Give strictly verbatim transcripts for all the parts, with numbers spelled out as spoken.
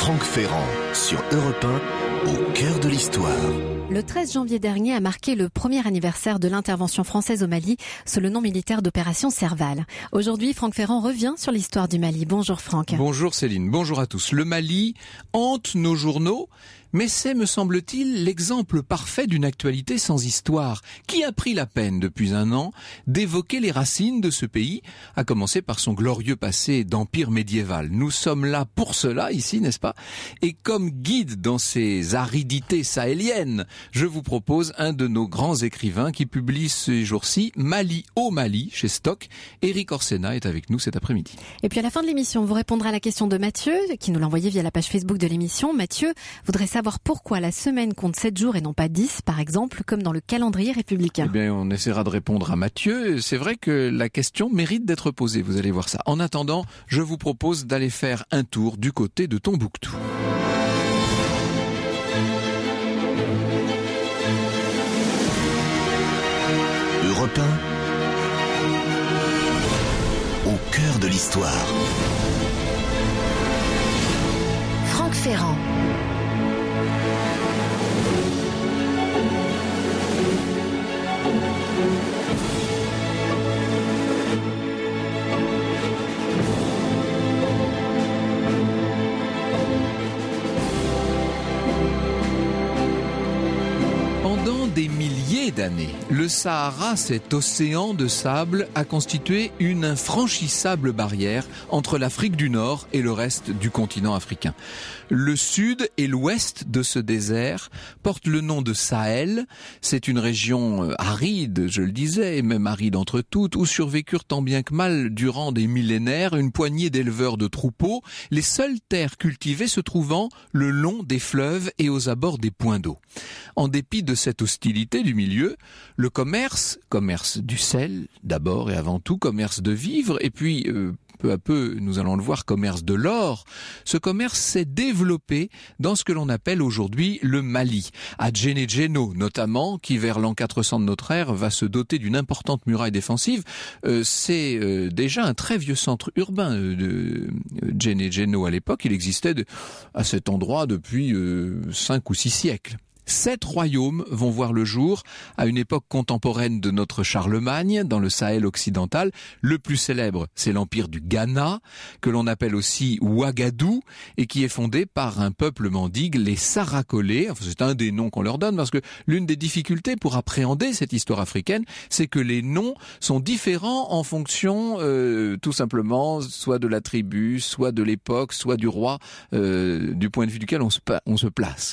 Franck Ferrand sur Europe un, au cœur de l'histoire. Le treize janvier dernier a marqué le premier anniversaire de l'intervention française au Mali sous le nom militaire d'opération Serval. Aujourd'hui, Franck Ferrand revient sur l'histoire du Mali. Bonjour Franck. Bonjour Céline, bonjour à tous. Le Mali hante nos journaux, mais c'est, me semble-t-il, l'exemple parfait d'une actualité sans histoire. Qui a pris la peine depuis un an d'évoquer les racines de ce pays, à commencer par son glorieux passé d'empire médiéval. Nous sommes là pour cela ici, n'est-ce pas? Et comme guide dans ces aridités sahéliennes, je vous propose un de nos grands écrivains qui publie ces jours-ci Mali au Mali chez Stock. Éric Orsena est avec nous cet après-midi. Et puis à la fin de l'émission, vous répondrez à la question de Mathieu, qui nous l'a envoyé via la page Facebook de l'émission. Mathieu voudrait savoir pourquoi la semaine compte sept jours et non pas dix, par exemple, comme dans le calendrier républicain. Eh bien, on essaiera de répondre à Mathieu. C'est vrai que la question mérite d'être posée, vous allez voir ça. En attendant, je vous propose d'aller faire un tour du côté de Tombouctou. Europe un, au cœur de l'histoire. Franck Ferrand. Pendant des milliers d'années, le Sahara, cet océan de sable, a constitué une infranchissable barrière entre l'Afrique du Nord et le reste du continent africain. Le sud et l'ouest de ce désert portent le nom de Sahel. C'est une région aride, je le disais, et même aride entre toutes, où survécurent tant bien que mal, durant des millénaires, une poignée d'éleveurs de troupeaux, les seules terres cultivées se trouvant le long des fleuves et aux abords des points d'eau. En dépit de cette hostilité du milieu, le commerce, commerce du sel d'abord et avant tout, commerce de vivres, et puis euh, peu à peu, nous allons le voir, commerce de l'or, ce commerce s'est développé dans ce que l'on appelle aujourd'hui le Mali, à Djenné-Djéno notamment, qui vers l'an quatre cents de notre ère va se doter d'une importante muraille défensive. Euh, c'est euh, déjà un très vieux centre urbain euh, de Djenné-Djéno à l'époque. Il existait de, à cet endroit depuis euh, cinq ou six siècles. Sept royaumes vont voir le jour à une époque contemporaine de notre Charlemagne, dans le Sahel occidental. Le plus célèbre, c'est l'empire du Ghana, que l'on appelle aussi Ouagadou, et qui est fondé par un peuple mendigue, les Sarakolé. Enfin, c'est un des noms qu'on leur donne, parce que l'une des difficultés pour appréhender cette histoire africaine, c'est que les noms sont différents en fonction, euh, tout simplement, soit de la tribu, soit de l'époque, soit du roi, euh, du point de vue duquel on se, on se place.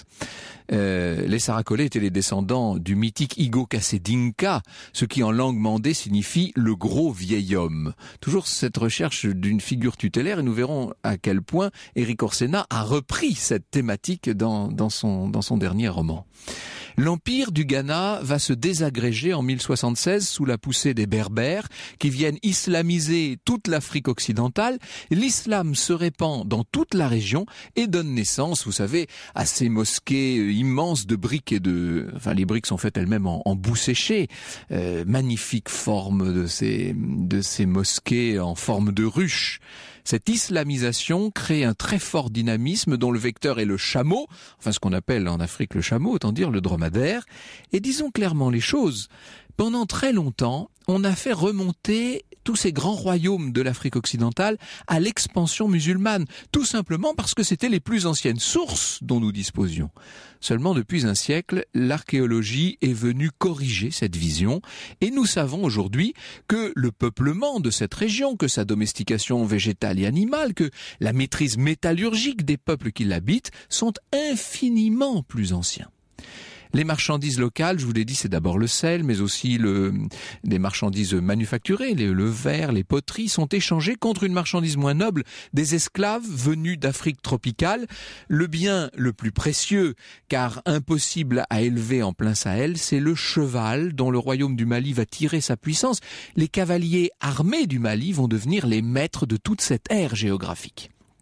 Euh, les Sarakolé étaient les descendants du mythique Igo Kassedinka, ce qui en langue mandée signifie le gros vieil homme. Toujours cette recherche d'une figure tutélaire, et nous verrons à quel point Éric Orsena a repris cette thématique dans, dans, son, dans son dernier roman. L'empire du Ghana va se désagréger en mille soixante-seize sous la poussée des Berbères qui viennent islamiser toute l'Afrique occidentale. L'islam se répand dans toute la région et donne naissance, vous savez, à ces mosquées immenses de briques et de... Enfin, les briques sont faites elles-mêmes en, en boue séchée. Euh, magnifique forme de ces, de ces mosquées en forme de ruche. Cette islamisation crée un très fort dynamisme dont le vecteur est le chameau, enfin ce qu'on appelle en Afrique le chameau, autant dire le dromadaire. Et disons clairement les choses, pendant très longtemps, on a fait remonter tous ces grands royaumes de l'Afrique occidentale à l'expansion musulmane, tout simplement parce que c'était les plus anciennes sources dont nous disposions. Seulement depuis un siècle, l'archéologie est venue corriger cette vision et nous savons aujourd'hui que le peuplement de cette région, que sa domestication végétale et animale, que la maîtrise métallurgique des peuples qui l'habitent sont infiniment plus anciens. Les marchandises locales, je vous l'ai dit, c'est d'abord le sel, mais aussi le, des marchandises manufacturées, les, le verre, les poteries, sont échangées contre une marchandise moins noble, des esclaves venus d'Afrique tropicale. Le bien le plus précieux, car impossible à élever en plein Sahel, c'est le cheval dont le royaume du Mali va tirer sa puissance. Les cavaliers armés du Mali vont devenir les maîtres de toute cette ère géographique.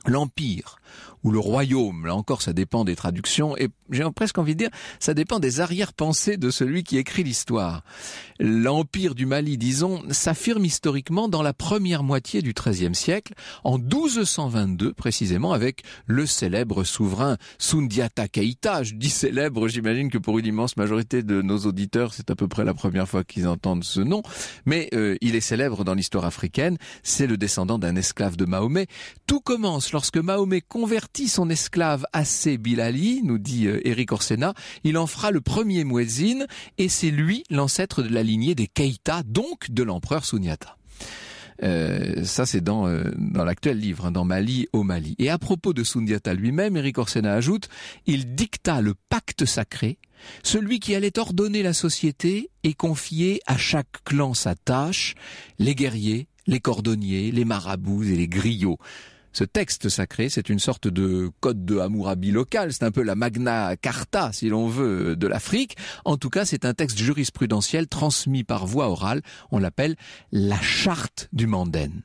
L'Empire ou le Royaume, là encore ça dépend des traductions, et j'ai presque envie de dire, ça dépend des arrière-pensées de celui qui écrit l'histoire. L'Empire du Mali, disons, s'affirme historiquement dans la première moitié du treizième siècle, en douze cent vingt-deux précisément, avec le célèbre souverain Soundiata Keïta. Je dis célèbre, j'imagine que pour une immense majorité de nos auditeurs, c'est à peu près la première fois qu'ils entendent ce nom, mais euh, il est célèbre dans l'histoire africaine, c'est le descendant d'un esclave de Mahomet. Tout commence lorsque Mahomet convertit son esclave Assé Bilali, nous dit euh, Éric Orsena, il en fera le premier muezzin, et c'est lui l'ancêtre de la lignée des Keïta, donc de l'empereur Souniata. Euh, ça c'est dans, euh, dans l'actuel livre, hein, dans Mali au Mali. Et à propos de Soundiata lui-même, Éric Orsena ajoute, il dicta le pacte sacré, celui qui allait ordonner la société et confier à chaque clan sa tâche, les guerriers, les cordonniers, les marabouts et les griots. Ce texte sacré, c'est une sorte de code de Hammurabi local, c'est un peu la Magna Carta, si l'on veut, de l'Afrique. En tout cas, c'est un texte jurisprudentiel transmis par voie orale, on l'appelle la charte du Manden.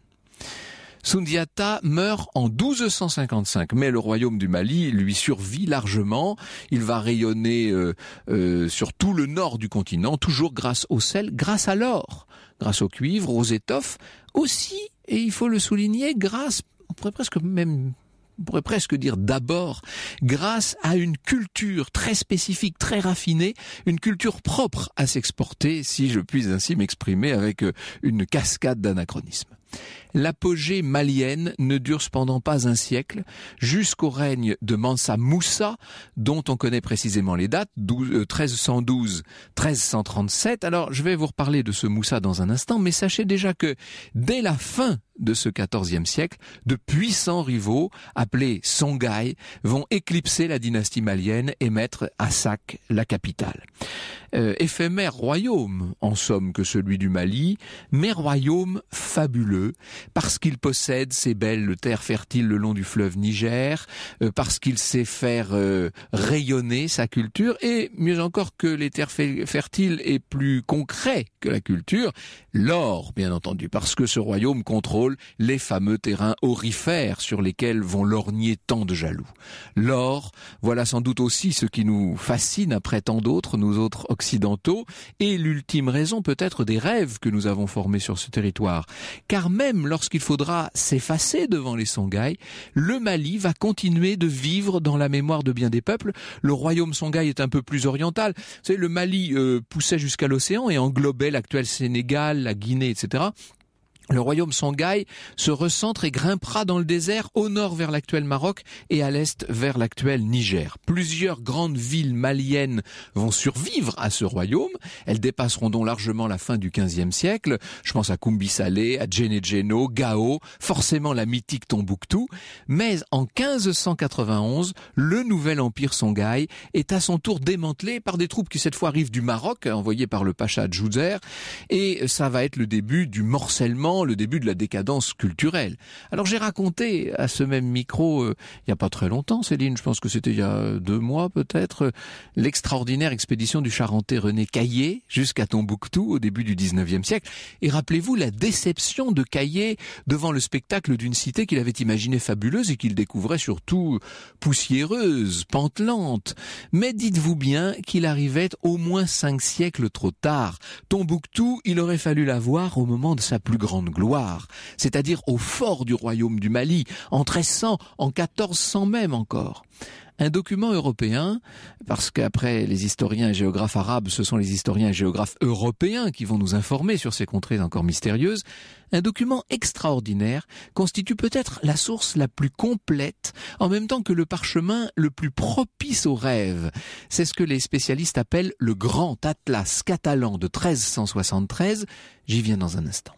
Soundiata meurt en douze cent cinquante-cinq, mais le royaume du Mali lui survit largement. Il va rayonner euh, euh, sur tout le nord du continent, toujours grâce au sel, grâce à l'or, grâce au cuivre, aux étoffes, aussi, et il faut le souligner, grâce, on pourrait presque même... on pourrait presque dire d'abord, grâce à une culture très spécifique, très raffinée, une culture propre à s'exporter, si je puis ainsi m'exprimer avec une cascade d'anachronismes. L'apogée malienne ne dure cependant pas un siècle, jusqu'au règne de Mansa Moussa, dont on connaît précisément les dates, treize cent douze à treize cent trente-sept. Alors, je vais vous reparler de ce Moussa dans un instant, mais sachez déjà que dès la fin de ce quatorzième siècle, de puissants rivaux, appelés Songhai, vont éclipser la dynastie malienne et mettre à sac la capitale. Euh, éphémère royaume, en somme, que celui du Mali, mais royaume fabuleux, parce qu'il possède ces belles terres fertiles le long du fleuve Niger, euh, parce qu'il sait faire euh, rayonner sa culture, et mieux encore que les terres fertiles et plus concret que la culture, l'or, bien entendu, parce que ce royaume contrôle les fameux terrains aurifères sur lesquels vont lorgner tant de jaloux. L'or, voilà sans doute aussi ce qui nous fascine après tant d'autres, nous autres occidentaux, et l'ultime raison peut-être des rêves que nous avons formés sur ce territoire. Car même lorsqu'il faudra s'effacer devant les Songhai, le Mali va continuer de vivre dans la mémoire de bien des peuples. Le royaume Songhai est un peu plus oriental. Vous savez, le Mali euh, poussait jusqu'à l'océan et englobait l'actuel Sénégal, la Guinée, et cetera. Le royaume Songhai se recentre et grimpera dans le désert au nord vers l'actuel Maroc et à l'est vers l'actuel Niger. Plusieurs grandes villes maliennes vont survivre à ce royaume. Elles dépasseront donc largement la fin du quinzième siècle. Je pense à Koumbi Salé, à Djenedjeno, Gao, forcément la mythique Tombouctou. Mais en quinze cent quatre-vingt-onze, le nouvel empire Songhai est à son tour démantelé par des troupes qui cette fois arrivent du Maroc, envoyées par le pacha Djouzer. Et ça va être le début du morcellement, le début de la décadence culturelle. Alors j'ai raconté à ce même micro, euh, il n'y a pas très longtemps, Céline, je pense que c'était il y a deux mois peut-être, euh, l'extraordinaire expédition du Charentais René Caillé jusqu'à Tombouctou au début du dix-neuvième siècle. Et rappelez-vous la déception de Caillé devant le spectacle d'une cité qu'il avait imaginée fabuleuse et qu'il découvrait surtout poussiéreuse, pantelante. Mais dites-vous bien qu'il arrivait au moins cinq siècles trop tard. Tombouctou, il aurait fallu la voir au moment de sa plus grande gloire, c'est-à-dire au fort du royaume du Mali, en treize cents, en quatorze cents même encore. Un document européen, parce qu'après les historiens et géographes arabes, ce sont les historiens et géographes européens qui vont nous informer sur ces contrées encore mystérieuses, un document extraordinaire constitue peut-être la source la plus complète, en même temps que le parchemin le plus propice aux rêves. C'est ce que les spécialistes appellent le Grand Atlas catalan de treize cent soixante-treize. J'y viens dans un instant.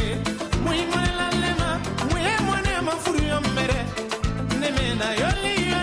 Muy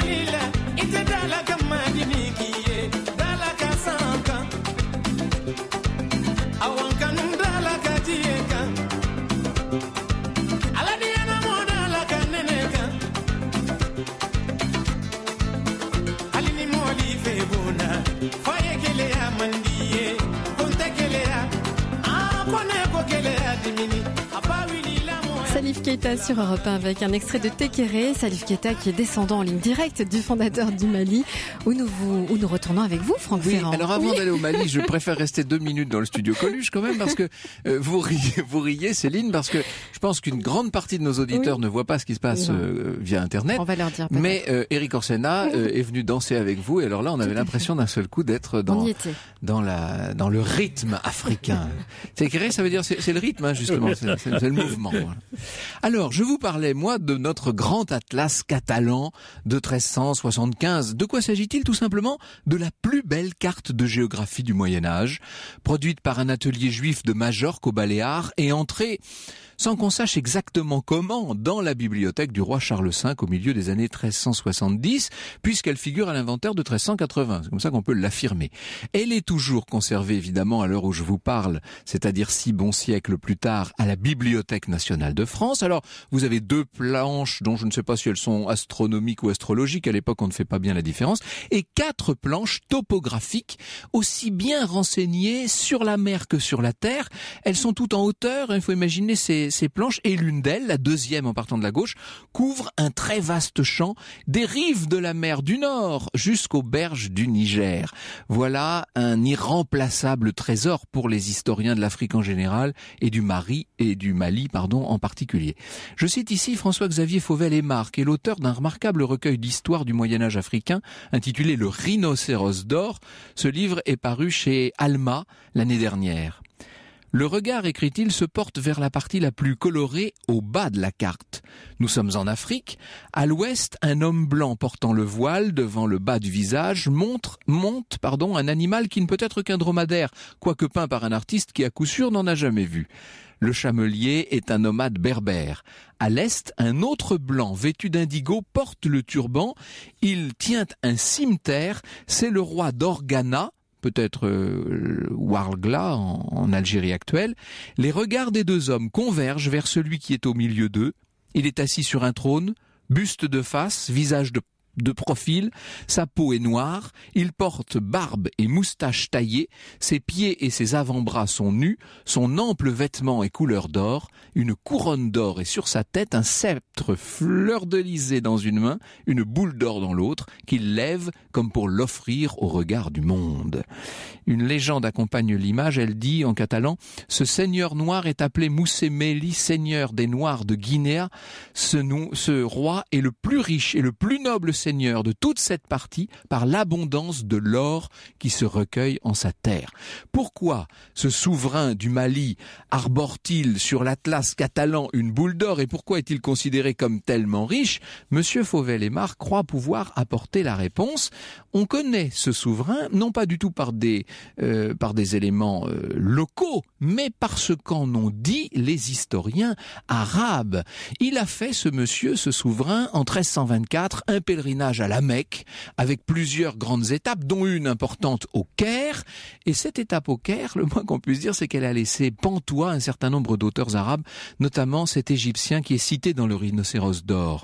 Salif Keita sur Europe un avec un extrait de Tekere. Salif Keita qui est descendant en ligne directe du fondateur du Mali, où nous, vous, où nous retournons avec vous, Franck oui, Ferrand. Alors avant oui. d'aller au Mali, je préfère rester deux minutes dans le studio Coluche quand même, parce que euh, vous, riez, vous riez, Céline, parce que je pense qu'une grande partie de nos auditeurs oui. ne voient pas ce qui se passe euh, via Internet. On va leur dire. Mais euh, Eric Orsena euh, est venu danser avec vous, et alors là, on avait l'impression d'un seul coup d'être dans dans la dans le rythme africain. Tekere, ça veut dire c'est, c'est le rythme, hein, justement, c'est, c'est, c'est le mouvement. Voilà. Alors, je vous parlais moi de notre grand atlas catalan de treize cent soixante-quinze. De quoi s'agit-il? Tout simplement de la plus belle carte de géographie du Moyen-Âge, produite par un atelier juif de Majorque aux Baléares et entrée, sans qu'on sache exactement comment, dans la bibliothèque du roi Charles cinq au milieu des années treize cent soixante-dix, puisqu'elle figure à l'inventaire de treize cent quatre-vingts. C'est comme ça qu'on peut l'affirmer. Elle est toujours conservée, évidemment, à l'heure où je vous parle, c'est-à-dire six bons siècles plus tard, à la Bibliothèque nationale de France. Alors, vous avez deux planches, dont je ne sais pas si elles sont astronomiques ou astrologiques, à l'époque on ne fait pas bien la différence, et quatre planches topographiques, aussi bien renseignées sur la mer que sur la terre. Elles sont toutes en hauteur, il faut imaginer ces ces planches, et l'une d'elles, la deuxième en partant de la gauche, couvre un très vaste champ des rives de la mer du Nord jusqu'aux berges du Niger. Voilà un irremplaçable trésor pour les historiens de l'Afrique en général et du Mali et du Mali, pardon, en particulier. Je cite ici François-Xavier Fauvel-Aymar, qui est l'auteur d'un remarquable recueil d'histoire du Moyen-Âge africain intitulé Le Rhinocéros d'or. Ce livre est paru chez Alma l'année dernière. Le regard, écrit-il, se porte vers la partie la plus colorée au bas de la carte. Nous sommes en Afrique. À l'ouest, un homme blanc portant le voile devant le bas du visage montre, monte pardon, un animal qui ne peut être qu'un dromadaire, quoique peint par un artiste qui à coup sûr n'en a jamais vu. Le chamelier est un nomade berbère. À l'est, un autre blanc vêtu d'indigo porte le turban. Il tient un cimeterre. C'est le roi d'Organa, peut-être euh, Ouargla en, en Algérie actuelle. Les regards des deux hommes convergent vers celui qui est au milieu d'eux. Il est assis sur un trône, buste de face, visage de de profil, sa peau est noire, il porte barbe et moustache taillée, ses pieds et ses avant-bras sont nus, son ample vêtement est couleur d'or, une couronne d'or est sur sa tête, un sceptre fleur-de-lysée dans une main, une boule d'or dans l'autre, qu'il lève comme pour l'offrir au regard du monde. Une légende accompagne l'image, elle dit en catalan « Ce seigneur noir est appelé Moussé Meli, seigneur des Noirs de Guinée. Ce, nou, ce roi est le plus riche et le plus noble seigneur de toute cette partie par l'abondance de l'or qui se recueille en sa terre. » Pourquoi ce souverain du Mali arbore-t-il sur l'Atlas catalan une boule d'or et pourquoi est-il considéré comme tellement riche? Monsieur Fauvel-Aymar croit pouvoir apporter la réponse. On connaît ce souverain, non pas du tout par des, euh, par des éléments euh, locaux, mais par ce qu'en ont dit les historiens arabes. Il a fait, ce monsieur, ce souverain, en treize cent vingt-quatre, un pèlerinage à la Mecque, avec plusieurs grandes étapes, dont une importante au Caire. Et cette étape au Caire, le moins qu'on puisse dire, c'est qu'elle a laissé pantois un certain nombre d'auteurs arabes, notamment cet Égyptien qui est cité dans le Rhinocéros d'or.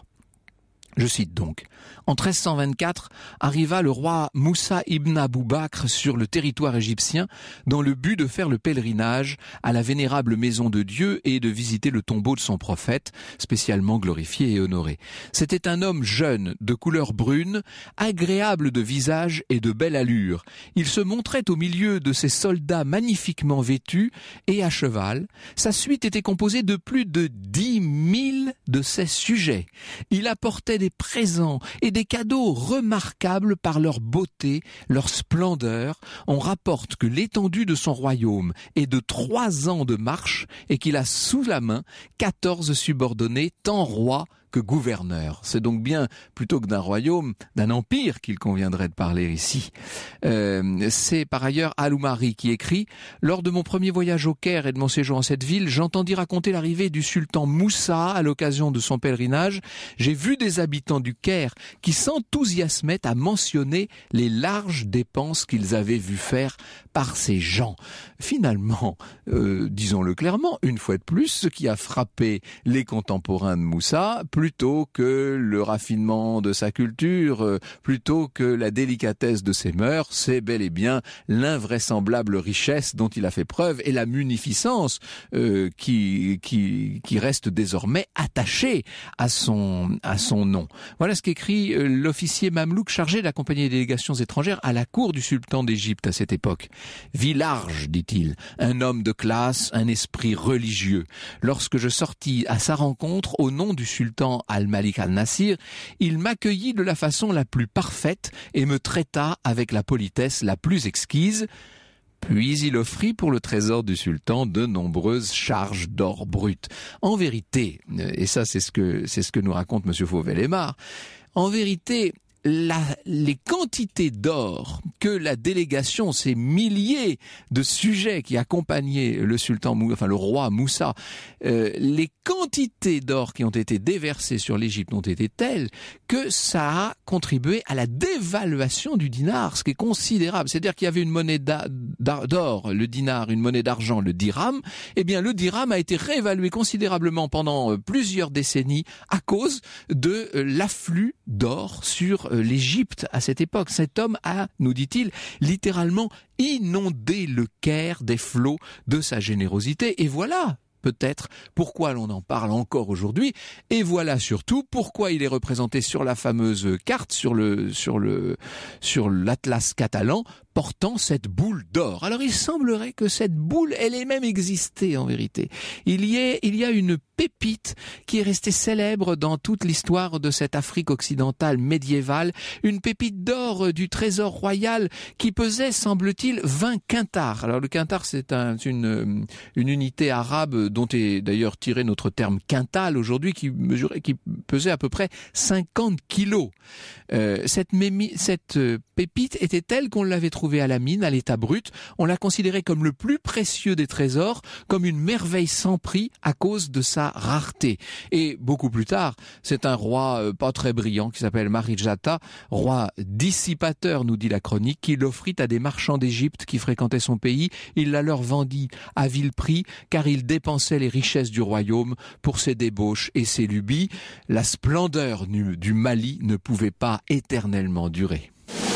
Je cite donc. En treize cent vingt-quatre, arriva le roi Moussa ibn Abou Bakr sur le territoire égyptien dans le but de faire le pèlerinage à la vénérable maison de Dieu et de visiter le tombeau de son prophète, spécialement glorifié et honoré. C'était un homme jeune, de couleur brune, agréable de visage et de belle allure. Il se montrait au milieu de ses soldats magnifiquement vêtus et à cheval. Sa suite était composée de plus de dix mille de ses sujets. Il apportait des présents et des cadeaux remarquables par leur beauté, leur splendeur. On rapporte que l'étendue de son royaume est de trois ans de marche et qu'il a sous la main quatorze subordonnés, tant rois que gouverneur. C'est donc bien, plutôt que d'un royaume, d'un empire qu'il conviendrait de parler ici. Euh, c'est par ailleurs Al-Oumari qui écrit « Lors de mon premier voyage au Caire et de mon séjour en cette ville, j'entendis raconter l'arrivée du sultan Moussa à l'occasion de son pèlerinage. J'ai vu des habitants du Caire qui s'enthousiasmaient à mentionner les larges dépenses qu'ils avaient vu faire par ces gens. » Finalement, euh, disons-le clairement, une fois de plus, ce qui a frappé les contemporains de Moussa plutôt que le raffinement de sa culture, euh, plutôt que la délicatesse de ses mœurs, c'est bel et bien l'invraisemblable richesse dont il a fait preuve et la munificence euh, qui, qui, qui reste désormais attachée à son, à son nom. Voilà ce qu'écrit euh, l'officier mamelouk chargé d'accompagner les délégations étrangères à la cour du sultan d'Égypte à cette époque. Vie large, dit-il, un homme de classe, un esprit religieux. Lorsque je sortis à sa rencontre au nom du sultan Al-Malik al-Nasir, il m'accueillit de la façon la plus parfaite et me traita avec la politesse la plus exquise. Puis il offrit pour le trésor du sultan de nombreuses charges d'or brut. En vérité, et ça c'est ce que, c'est ce que nous raconte monsieur Fauvel-Aymar, en vérité, La, les quantités d'or que la délégation, ces milliers de sujets qui accompagnaient le sultan, enfin le roi Moussa, euh, les quantités d'or qui ont été déversées sur l'Égypte ont été telles que ça a contribué à la dévaluation du dinar, ce qui est considérable. C'est-à-dire qu'il y avait une monnaie d'or, le dinar, une monnaie d'argent, le dirham. Eh bien, le dirham a été réévalué considérablement pendant plusieurs décennies à cause de l'afflux d'or sur l'Égypte à cette époque. Cet homme a, nous dit-il, littéralement inondé le Caire des flots de sa générosité. Et voilà peut-être pourquoi l'on en parle encore aujourd'hui, et voilà surtout pourquoi il est représenté sur la fameuse carte, sur le, sur le, sur l'Atlas catalan, portant cette boule d'or. Alors il semblerait que cette boule, elle ait même existé en vérité. Il y a, il y a une pépite qui est restée célèbre dans toute l'histoire de cette Afrique occidentale médiévale, une pépite d'or du trésor royal qui pesait, semble-t-il, vingt quintars. Alors le quintar, c'est un, une, une unité arabe dont est d'ailleurs tiré notre terme quintal aujourd'hui, qui mesurait, qui pesait à peu près cinquante kilos. Euh, cette, mémi, cette pépite était telle qu'on l'avait trouvée à la mine, à l'état brut. On l'a considérée comme le plus précieux des trésors, comme une merveille sans prix à cause de sa rareté. Et beaucoup plus tard, c'est un roi euh, pas très brillant qui s'appelle Marijata, roi dissipateur, nous dit la chronique, qui l'offrit à des marchands d'Égypte qui fréquentaient son pays. Il la leur vendit à vil prix car il dépensait les richesses du royaume pour ses débauches et ses lubies. La splendeur du, du Mali ne pouvait pas éternellement durer.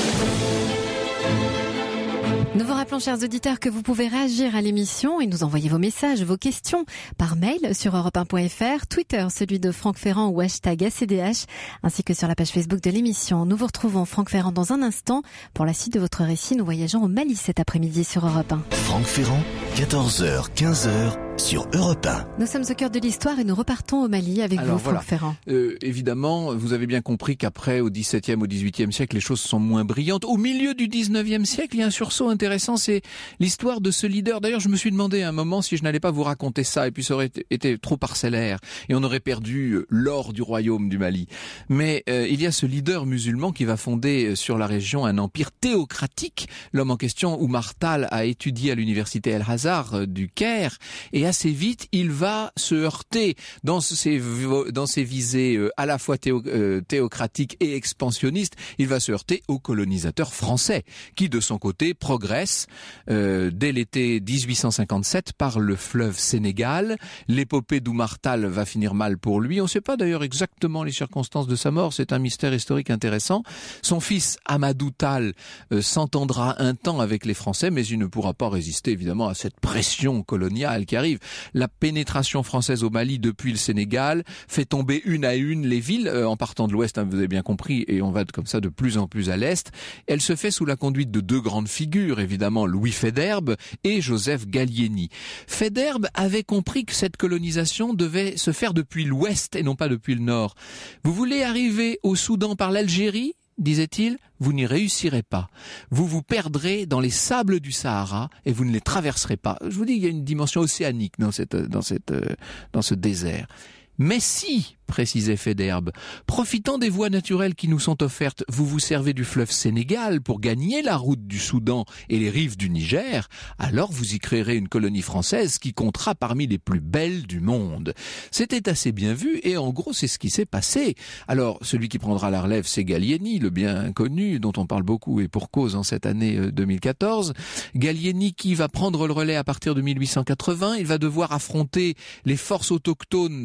Nous vous rappelons, chers auditeurs, que vous pouvez réagir à l'émission et nous envoyer vos messages, vos questions par mail sur europe un point f r, Twitter, celui de Franck Ferrand ou hashtag A C D H, ainsi que sur la page Facebook de l'émission. Nous vous retrouvons, Franck Ferrand, dans un instant. Pour la suite de votre récit, nous voyageons au Mali cet après-midi sur Europe un. Franck Ferrand, quatorze heures, quinze heures sur Europe un. Nous sommes au cœur de l'histoire et nous repartons au Mali avec Alors, vous, voilà. Franck Ferrand. Euh, évidemment, vous avez bien compris qu'après, au dixseptième, au dix-huitième siècle, les choses sont moins brillantes. Au milieu du dix-neuvième siècle, il y a un sursaut intéressant, c'est l'histoire de ce leader. D'ailleurs, je me suis demandé à un moment si je n'allais pas vous raconter ça, et puis ça aurait été, été trop parcellaire, et on aurait perdu l'or du royaume du Mali. Mais euh, il y a ce leader musulman qui va fonder sur la région un empire théocratique. L'homme en question, Oumar Tall, a étudié à l'université El-Azhar euh, du Caire, et assez vite, il va se heurter dans ses, dans ses visées euh, à la fois théo, euh, théocratiques et expansionnistes, il va se heurter aux colonisateurs français, qui de son côté progressent euh, dès l'été dix-huit cent cinquante-sept par le fleuve Sénégal. L'épopée d'Oumar Tall va finir mal pour lui. On ne sait pas d'ailleurs exactement les circonstances de sa mort, c'est un mystère historique intéressant. Son fils Amadou Tall euh, s'entendra un temps avec les Français, mais il ne pourra pas résister évidemment à cette pression coloniale qui arrive. La pénétration française au Mali depuis le Sénégal fait tomber une à une les villes, euh, en partant de l'ouest, hein, vous avez bien compris, et on va comme ça de plus en plus à l'est. Elle se fait sous la conduite de deux grandes figures, évidemment Louis Faidherbe et Joseph Gallieni. Faidherbe avait compris que cette colonisation devait se faire depuis l'ouest et non pas depuis le nord. Vous voulez arriver au Soudan par l'Algérie ? Disait-il, vous n'y réussirez pas. Vous vous perdrez dans les sables du Sahara et vous ne les traverserez pas. Je vous dis, il y a une dimension océanique dans cette, dans cette, dans ce désert. Mais si, précisait Faidherbe, profitant des voies naturelles qui nous sont offertes, vous vous servez du fleuve Sénégal pour gagner la route du Soudan et les rives du Niger, alors vous y créerez une colonie française qui comptera parmi les plus belles du monde. C'était assez bien vu et en gros c'est ce qui s'est passé. Alors celui qui prendra la relève c'est Gallieni, le bien connu dont on parle beaucoup et pour cause en cette année deux mille quatorze. Gallieni qui va prendre le relais à partir de mille huit cent quatre-vingts, il va devoir affronter les forces autochtones de Samori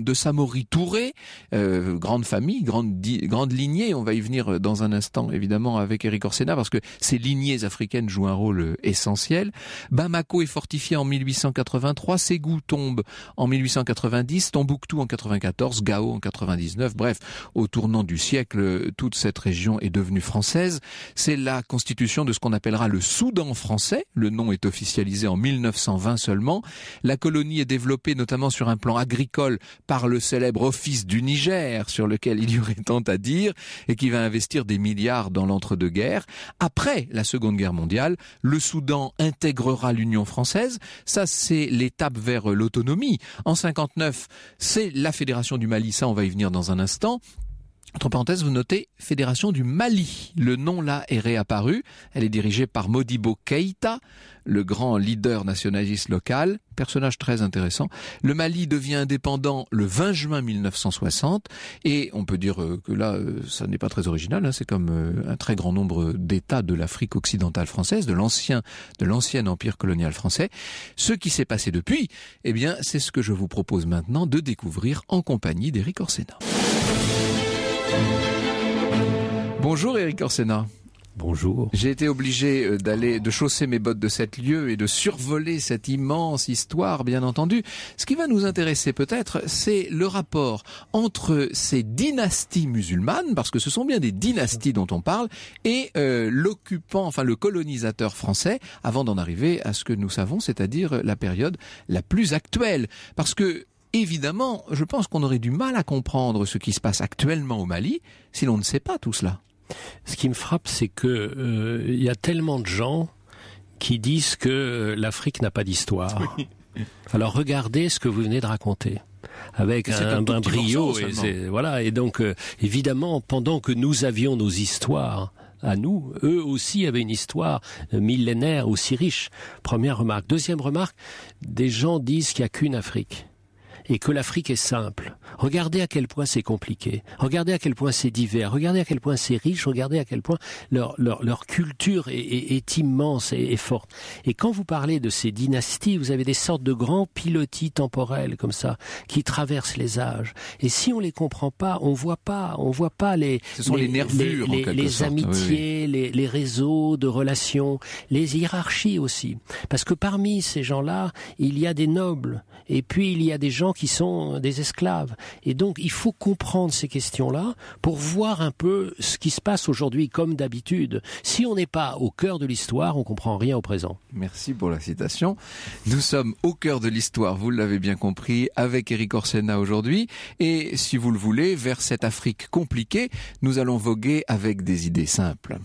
Amaury Touré, euh, grande famille, grande, grande lignée. On va y venir dans un instant, évidemment, avec Éric Orsena, parce que ces lignées africaines jouent un rôle essentiel. Bamako est fortifié en mille huit cent quatre-vingt-trois, Ségou tombe en mille huit cent quatre-vingt-dix, Tombouctou en quatre-vingt-quatorze, Gao en quatre-vingt-dix-neuf. Bref, au tournant du siècle, toute cette région est devenue française. C'est la constitution de ce qu'on appellera le Soudan français. Le nom est officialisé en mille neuf cent vingt seulement. La colonie est développée notamment sur un plan agricole par le célèbre Office du Niger, sur lequel il y aurait tant à dire, et qui va investir des milliards dans l'entre-deux-guerres. Après la Seconde Guerre mondiale, le Soudan intégrera l'Union française. Ça, c'est l'étape vers l'autonomie. En cinquante-neuf, c'est la Fédération du Mali. Ça, on va y venir dans un instant. Entre parenthèses, vous notez Fédération du Mali. Le nom là est réapparu. Elle est dirigée par Modibo Keïta, le grand leader nationaliste local. Personnage très intéressant. Le Mali devient indépendant le vingt juin mille neuf cent soixante. Et on peut dire que là, ça n'est pas très original. Hein. C'est comme un très grand nombre d'États de l'Afrique occidentale française, de l'ancien, de l'ancien empire colonial français. Ce qui s'est passé depuis, eh bien, c'est ce que je vous propose maintenant de découvrir en compagnie d'Éric Orsena. Bonjour Éric Orsena. Bonjour. J'ai été obligé d'aller, de chausser mes bottes de sept lieues et de survoler cette immense histoire, bien entendu. Ce qui va nous intéresser peut-être, c'est le rapport entre ces dynasties musulmanes, parce que ce sont bien des dynasties dont on parle, et euh, l'occupant, enfin le colonisateur français, avant d'en arriver à ce que nous savons, c'est-à-dire la période la plus actuelle. Parce que évidemment, je pense qu'on aurait du mal à comprendre ce qui se passe actuellement au Mali si l'on ne sait pas tout cela. Ce qui me frappe, c'est que euh, il y a tellement de gens qui disent que l'Afrique n'a pas d'histoire. Oui. Alors regardez ce que vous venez de raconter. Avec un, un, un brio, et c'est, voilà. Et donc, euh, évidemment, pendant que nous avions nos histoires à nous, eux aussi avaient une histoire millénaire aussi riche. Première remarque. Deuxième remarque, des gens disent qu'il n'y a qu'une Afrique. Et que l'Afrique est simple. Regardez à quel point c'est compliqué. Regardez à quel point c'est divers. Regardez à quel point c'est riche. Regardez à quel point leur, leur, leur culture est, est, est immense et est forte. Et quand vous parlez de ces dynasties, vous avez des sortes de grands pilotis temporels comme ça, qui traversent les âges. Et si on les comprend pas, on voit pas, on voit pas les, Ce sont les, les nervures, les, en les, les sorte. amitiés, oui, oui. Les, les réseaux de relations, les hiérarchies aussi. Parce que parmi ces gens-là, il y a des nobles. Et puis il y a des gens qui sont des esclaves. Et donc, il faut comprendre ces questions-là pour voir un peu ce qui se passe aujourd'hui, comme d'habitude. Si on n'est pas au cœur de l'histoire, on comprend rien au présent. Merci pour la citation. Nous sommes au cœur de l'histoire, vous l'avez bien compris, avec Éric Orsena aujourd'hui. Et si vous le voulez, vers cette Afrique compliquée, nous allons voguer avec des idées simples.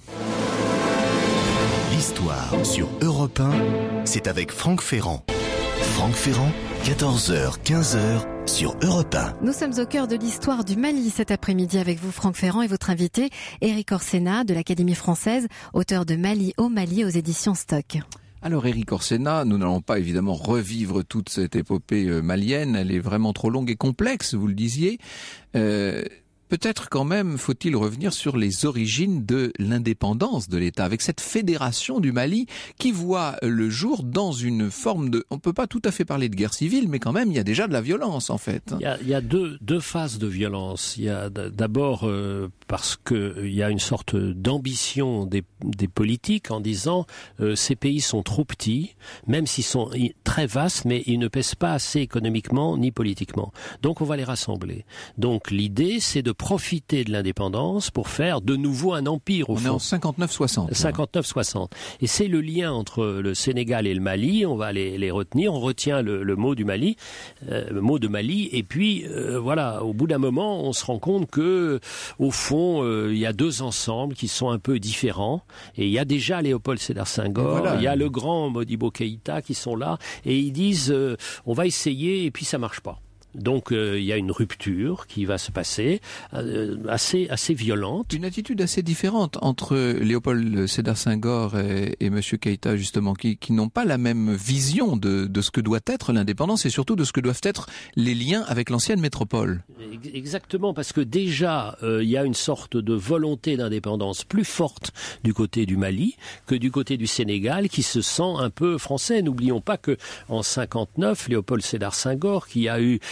L'histoire sur Europe un, c'est avec Franck Ferrand. Franck Ferrand, quatorze heures, quinze heures sur Europe un. Nous sommes au cœur de l'histoire du Mali cet après-midi avec vous, Franck Ferrand, et votre invité, Éric Orsena de l'Académie française, auteur de Mali au Mali aux éditions Stock. Alors Éric Orsena, nous n'allons pas évidemment revivre toute cette épopée malienne, elle est vraiment trop longue et complexe, vous le disiez. Euh, Peut-être quand même faut-il revenir sur les origines de l'indépendance de l'État, avec cette fédération du Mali qui voit le jour dans une forme de... On ne peut pas tout à fait parler de guerre civile, mais quand même il y a déjà de la violence en fait. Il y a, il y a deux, deux phases de violence. Il y a d'abord euh, parce qu'il y a une sorte d'ambition des, des politiques en disant euh, ces pays sont trop petits, même s'ils sont très vastes, mais ils ne pèsent pas assez économiquement ni politiquement. Donc on va les rassembler. Donc l'idée c'est de profiter de l'indépendance pour faire de nouveau un empire au On fond. est en cinquante-neuf soixante. cinquante-neuf soixante. Et c'est le lien entre le Sénégal et le Mali, on va les, les retenir, on retient le, le mot du Mali, euh, le mot de Mali, et puis euh, voilà, au bout d'un moment, on se rend compte que au fond, euh, il y a deux ensembles qui sont un peu différents, et il y a déjà Léopold Sédar Senghor, voilà. Il y a le grand Modibo Keïta qui sont là, et ils disent euh, on va essayer, et puis ça marche pas. Donc euh, il y a une rupture qui va se passer, euh, assez assez violente. Une attitude assez différente entre Léopold Sédar Senghor et, et Monsieur Keïta justement, qui, qui n'ont pas la même vision de, de ce que doit être l'indépendance et surtout de ce que doivent être les liens avec l'ancienne métropole. Exactement, parce que déjà euh, il y a une sorte de volonté d'indépendance plus forte du côté du Mali que du côté du Sénégal, qui se sent un peu français. N'oublions pas que en cinquante-neuf, Léopold Sédar Senghor, qui a eu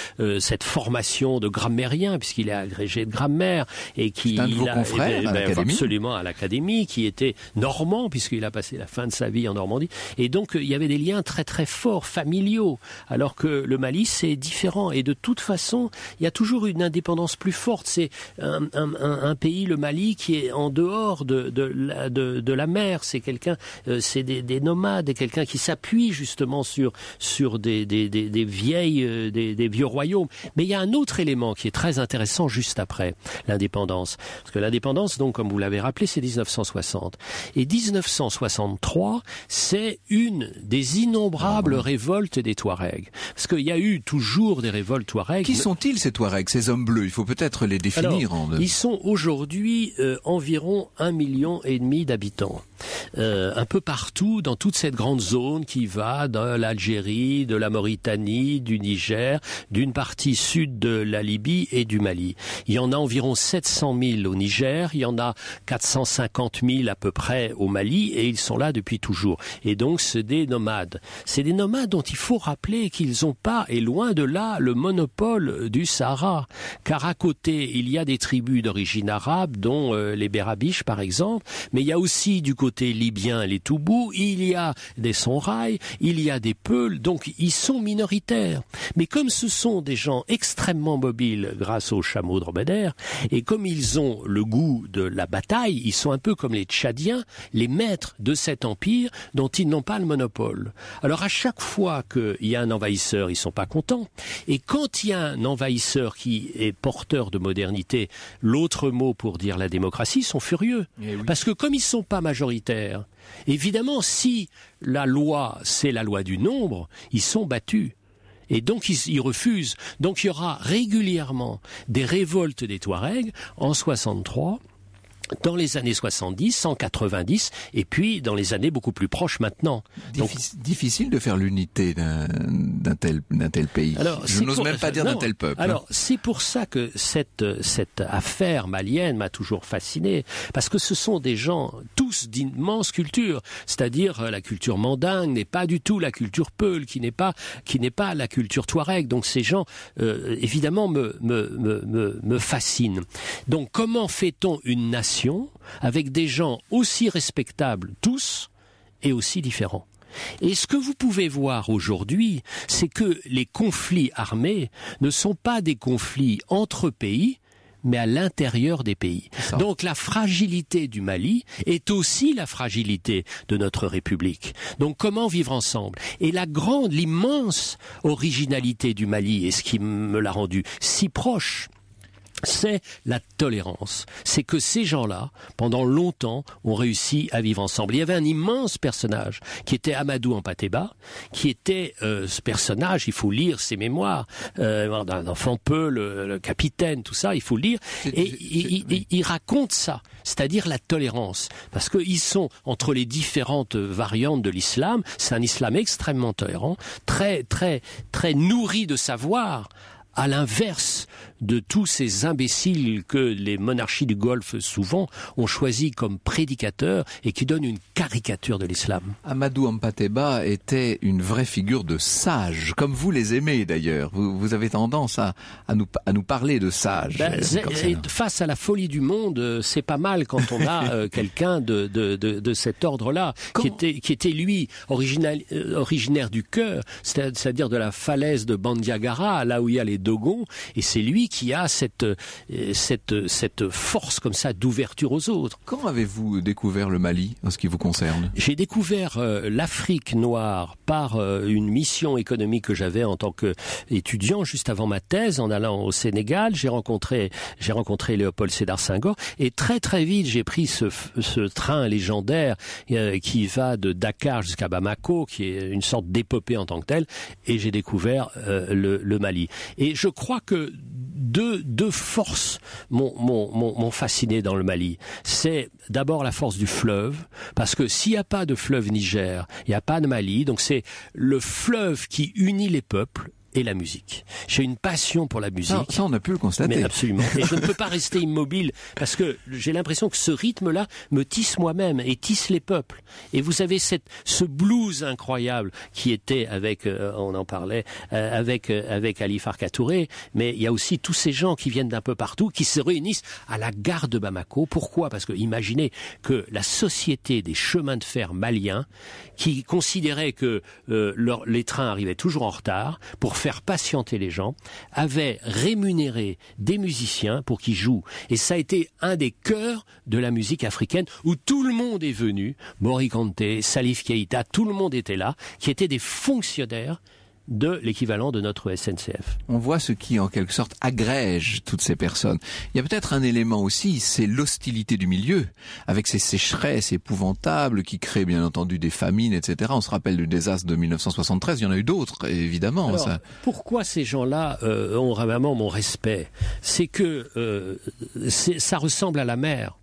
euh, cette formation de grammairien, puisqu'il est agrégé de grammaire, et qui C'est un de vos a, confrères eh, à ben, l'académie. absolument à l'académie, qui était normand, puisqu'il a passé la fin de sa vie en Normandie. Et donc, il y avait des liens très très forts, familiaux, alors que le Mali, c'est différent. Et de toute façon, il y a toujours une indépendance plus forte. C'est un, un, un, un pays, le Mali, qui est en dehors de, de, la, de, de la mer. C'est quelqu'un, euh, c'est des, des nomades, et quelqu'un qui s'appuie justement sur, sur des, des, des, des vieilles, euh, des, des vieux royaumes. Mais il y a un autre élément qui est très intéressant juste après l'indépendance. Parce que l'indépendance, donc, comme vous l'avez rappelé, c'est dix-neuf cent soixante. Et dix-neuf cent soixante-trois, c'est une des innombrables ah, révoltes des Touaregs. Parce qu'il y a eu toujours des révoltes Touaregs. Qui sont-ils, ces Touaregs, ces hommes bleus? Il faut peut-être les définir. Alors, en... Ils sont aujourd'hui euh, environ un million et demi d'habitants. Euh, un peu partout dans toute cette grande zone qui va de l'Algérie, de la Mauritanie, du Niger, d'une partie sud de la Libye et du Mali. Il y en a environ sept cent mille au Niger, il y en a quatre cent cinquante mille à peu près au Mali, et ils sont là depuis toujours. Et donc c'est des nomades. C'est des nomades dont il faut rappeler qu'ils n'ont pas, et loin de là, le monopole du Sahara. Car à côté, il y a des tribus d'origine arabe, dont euh, les Berabiches par exemple, mais il y a aussi du côté libyen les Toubous, il y a des Songhai, il y a des Peuls, donc ils sont minoritaires. Mais comme ce sont des gens extrêmement mobiles grâce aux chameaux dromadaires, et comme ils ont le goût de la bataille, ils sont un peu comme les Tchadiens, les maîtres de cet empire dont ils n'ont pas le monopole. Alors à chaque fois qu'il y a un envahisseur, ils sont pas contents. Et quand il y a un envahisseur qui est porteur de modernité, l'autre mot pour dire la démocratie, ils sont furieux. Eh oui. Parce que comme ils sont pas majoritaires, évidemment, si la loi, c'est la loi du nombre, ils sont battus. Et donc, ils, ils refusent. Donc, il y aura régulièrement des révoltes des Touaregs en soixante-trois, dans les années soixante-dix, cent quatre-vingt-dix, et puis dans les années beaucoup plus proches maintenant. Donc, Diffic- difficile de faire l'unité d'un, d'un, tel, d'un tel pays. Alors, je n'ose pour, même pas dire non, d'un tel peuple. Alors, hein. c'est pour ça que cette, cette affaire malienne m'a toujours fasciné, parce que ce sont des gens, tous d'immense culture, c'est-à-dire la culture mandingue n'est pas du tout la culture peul, qui n'est pas, qui n'est pas la culture touareg. Donc ces gens, euh, évidemment, me, me, me, me, me fascinent. Donc comment fait-on une nation avec des gens aussi respectables tous et aussi différents? Et ce que vous pouvez voir aujourd'hui, c'est que les conflits armés ne sont pas des conflits entre pays, mais à l'intérieur des pays. Donc la fragilité du Mali est aussi la fragilité de notre République. Donc comment vivre ensemble? Et la grande, l'immense originalité du Mali, et ce qui me l'a rendu si proche, c'est la tolérance. C'est que ces gens-là, pendant longtemps, ont réussi à vivre ensemble. Il y avait un immense personnage qui était Amadou Hampâté-Bâ, qui était euh, ce personnage, il faut lire ses mémoires, euh, d'un enfant peu, le, le capitaine, tout ça, il faut le lire. Et il, il, il raconte ça, c'est-à-dire la tolérance. Parce qu'ils sont, entre les différentes variantes de l'islam, c'est un islam extrêmement tolérant, très, très, très nourri de savoir, à l'inverse de tous ces imbéciles que les monarchies du Golfe souvent ont choisi comme prédicateurs et qui donnent une caricature de l'islam. Amadou Hampâté-Bâ était une vraie figure de sage, comme vous les aimez d'ailleurs. Vous, vous avez tendance à, à, nous, à nous parler de sage. Ben, euh, face à la folie du monde, c'est pas mal quand on a euh, quelqu'un de, de, de, de cet ordre-là, qui était, qui était lui originaire, euh, originaire du cœur, c'est-à-dire de la falaise de Bandiagara, là où il y a les Dogons, et c'est lui qui a cette, cette, cette force comme ça d'ouverture aux autres. Quand avez-vous découvert le Mali en ce qui vous concerne? J'ai découvert euh, l'Afrique noire par euh, une mission économique que j'avais en tant qu'étudiant juste avant ma thèse, en allant au Sénégal. J'ai rencontré, j'ai rencontré Léopold Sédar Senghor, et très très vite j'ai pris ce, ce train légendaire euh, qui va de Dakar jusqu'à Bamako, qui est une sorte d'épopée en tant que telle, et j'ai découvert euh, le, le Mali. Et je crois que deux, deux forces m'ont, m'ont, m'ont fasciné dans le Mali. C'est d'abord la force du fleuve, parce que s'il n'y a pas de fleuve Niger, il n'y a pas de Mali, donc c'est le fleuve qui unit les peuples, et la musique. J'ai une passion pour la musique. Ça, ça on a pu le constater. Mais absolument. Et je ne peux pas rester immobile parce que j'ai l'impression que ce rythme-là me tisse moi-même et tisse les peuples. Et vous avez cette, ce blues incroyable qui était avec, euh, on en parlait, euh, avec euh, avec Ali Farka Touré, mais il y a aussi tous ces gens qui viennent d'un peu partout, qui se réunissent à la gare de Bamako. Pourquoi ? Parce que imaginez que la société des chemins de fer maliens, qui considérait que euh, leur, les trains arrivaient toujours en retard, pour faire patienter les gens, avait rémunéré des musiciens pour qu'ils jouent. Et ça a été un des cœurs de la musique africaine où tout le monde est venu, Mori Kanté, Salif Keïta, tout le monde était là, qui étaient des fonctionnaires de l'équivalent de notre S N C F. On voit ce qui, en quelque sorte, agrège toutes ces personnes. Il y a peut-être un élément aussi, c'est l'hostilité du milieu, avec ces sécheresses épouvantables qui créent, bien entendu, des famines, et cetera. On se rappelle du désastre de mille neuf cent soixante-treize, il y en a eu d'autres, évidemment. Alors, ça. Pourquoi ces gens-là euh, ont vraiment mon respect ? C'est que euh, c'est, ça ressemble à la mer,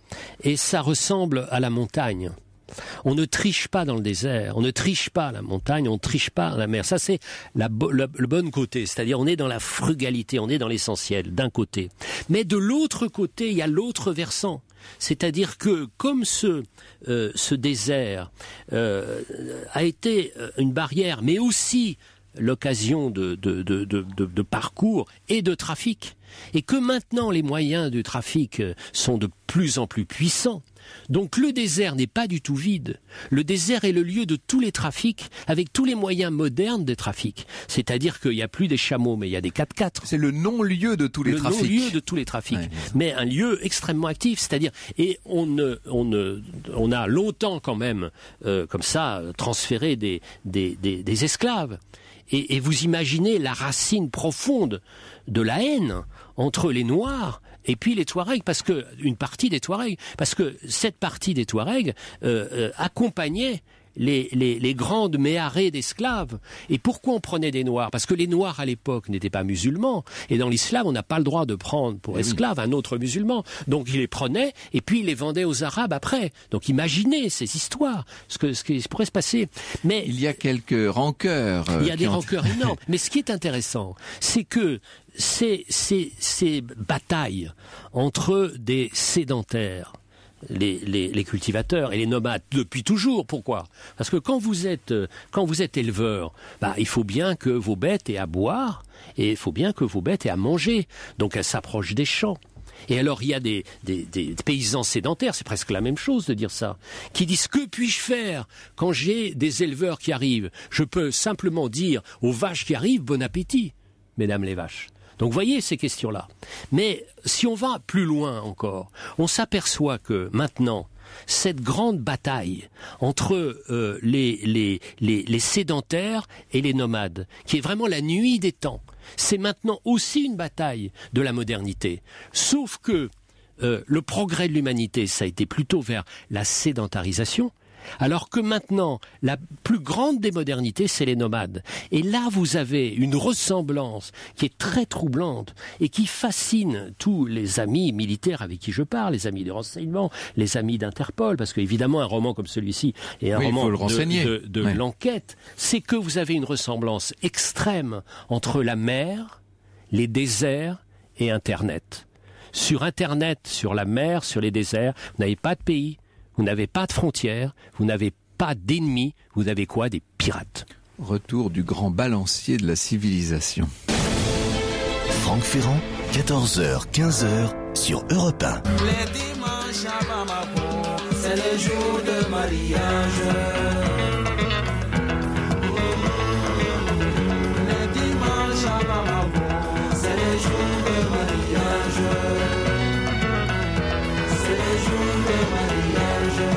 et ça ressemble à la montagne. On ne triche pas dans le désert, on ne triche pas à la montagne, on ne triche pas à la mer. Ça, c'est la bo- le, le bon côté, c'est-à-dire on est dans la frugalité, on est dans l'essentiel, d'un côté. Mais de l'autre côté, il y a l'autre versant. C'est-à-dire que comme ce, euh, ce désert euh, a été une barrière, mais aussi l'occasion de, de, de, de, de, de parcours et de trafic, et que maintenant les moyens du trafic sont de plus en plus puissants, donc le désert n'est pas du tout vide. Le désert est le lieu de tous les trafics, avec tous les moyens modernes des trafics. C'est-à-dire qu'il n'y a plus des chameaux, mais il y a des quatre-quatre. C'est le non-lieu de tous les le trafics. Le non-lieu de tous les trafics, ouais, mais un lieu extrêmement actif. C'est-à-dire, et on, ne, on, ne, on a longtemps quand même, euh, comme ça, transféré des, des, des, des esclaves. Et, et vous imaginez la racine profonde de la haine entre les Noirs et puis les Touaregs, parce que une partie des Touaregs, parce que cette partie des Touaregs euh, euh, accompagnait les, les, les grandes méharées d'esclaves. Et pourquoi on prenait des Noirs ? Parce que les Noirs à l'époque n'étaient pas musulmans, et dans l'islam on n'a pas le droit de prendre pour esclave un autre musulman. Donc ils les prenaient et puis ils les vendaient aux Arabes après. Donc imaginez ces histoires, ce que ce qui pourrait se passer. Mais il y a quelques rancœurs. Euh, il y a des ont... rancœurs énormes. Mais ce qui est intéressant, c'est que Ces, ces, ces batailles entre des sédentaires, les, les, les cultivateurs et les nomades, depuis toujours. Pourquoi ? Parce que quand vous êtes, quand vous êtes éleveur, bah, il faut bien que vos bêtes aient à boire et il faut bien que vos bêtes aient à manger. Donc elles s'approchent des champs. Et alors il y a des, des, des paysans sédentaires, c'est presque la même chose de dire ça, qui disent que puis-je faire quand j'ai des éleveurs qui arrivent ? Je peux simplement dire aux vaches qui arrivent, bon appétit, mesdames les vaches. Donc voyez ces questions-là. Mais si on va plus loin encore, on s'aperçoit que maintenant, cette grande bataille entre euh, les, les, les, les sédentaires et les nomades, qui est vraiment la nuit des temps, c'est maintenant aussi une bataille de la modernité. Sauf que euh, le progrès de l'humanité, ça a été plutôt vers la sédentarisation, alors que maintenant, la plus grande des modernités, c'est les nomades. Et là, vous avez une ressemblance qui est très troublante et qui fascine tous les amis militaires avec qui je parle, les amis des renseignements, les amis d'Interpol, parce qu'évidemment, un roman comme celui-ci est un oui, roman de, de, de ouais. l'enquête. C'est que vous avez une ressemblance extrême entre la mer, les déserts et Internet. Sur Internet, sur la mer, sur les déserts, vous n'avez pas de pays. Vous n'avez pas de frontières, vous n'avez pas d'ennemis, vous avez quoi ? Des pirates. Retour du grand balancier de la civilisation. Franck Ferrand, quatorze heures quinze heures sur Europe un. Les dimanches à Bamako, c'est le jour de mariage. Les dimanches à Bamako, c'est le jour de mariage. C'est le jour de mariage.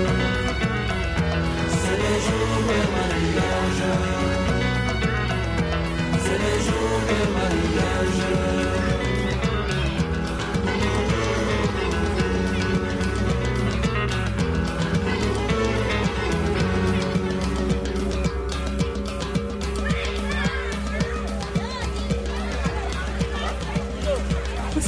C'est le jour de mariage. C'est le jour de mariage.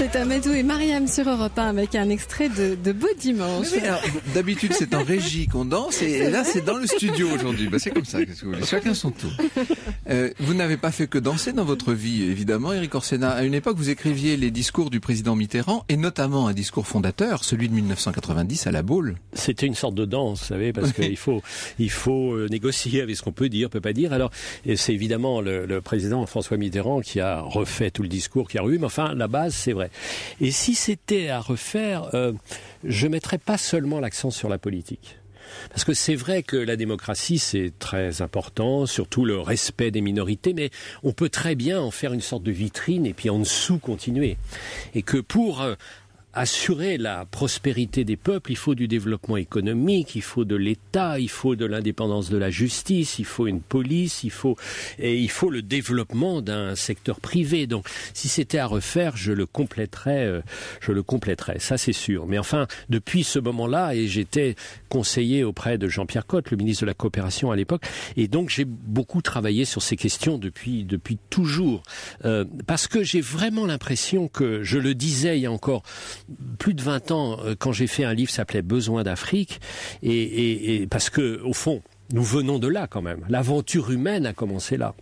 C'est Amadou et Mariam sur Europe un avec un extrait de, de Beau Dimanche. Oui, alors, d'habitude, c'est en régie qu'on danse et là, c'est dans le studio aujourd'hui. Bah, c'est comme ça, qu'est-ce que vous voulez. Chacun son tour. Euh, vous n'avez pas fait que danser dans votre vie, évidemment, Éric Orsena. À une époque, vous écriviez les discours du président Mitterrand et notamment un discours fondateur, celui de mille neuf cent quatre-vingt-dix à La Baule. C'était une sorte de danse, vous savez, parce qu'il faut, il faut négocier avec ce qu'on peut dire, peut pas dire. Alors, et c'est évidemment le, le président François Mitterrand qui a refait tout le discours qu'il y a eu, mais enfin, la base, c'est vrai. Et si c'était à refaire, euh, je mettrais pas seulement l'accent sur la politique. Parce que c'est vrai que la démocratie, c'est très important, surtout le respect des minorités, mais on peut très bien en faire une sorte de vitrine et puis en dessous continuer. Et que pour euh, assurer la prospérité des peuples, il faut du développement économique, il faut de l'État, il faut de l'indépendance de la justice, il faut une police, il faut et il faut le développement d'un secteur privé. Donc, si c'était à refaire, je le compléterais, euh, je le compléterais. Ça, c'est sûr. Mais enfin, depuis ce moment-là, et j'étais conseiller auprès de Jean-Pierre Cotte, le ministre de la Coopération à l'époque, et donc j'ai beaucoup travaillé sur ces questions depuis depuis toujours, euh, parce que j'ai vraiment l'impression que, je le disais il y a encore plus de vingt ans, quand j'ai fait un livre qui s'appelait Besoin d'Afrique, et, et, et parce que, au fond, nous venons de là quand même. L'aventure humaine a commencé là.